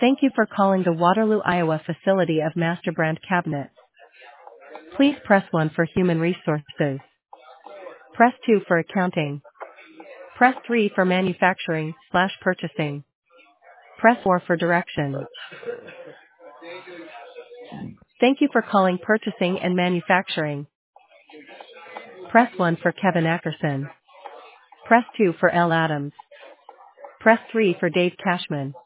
Thank you for calling the Waterloo, Iowa facility of MasterBrand Cabinets. Please press 1 for human resources. Press 2 for accounting. Press 3 for manufacturing/purchasing. Press 4 for directions. Thank you for calling purchasing and manufacturing. Press 1 for Kevin Ackerson. Press 2 for L. Adams. Press 3 for Dave Cashman.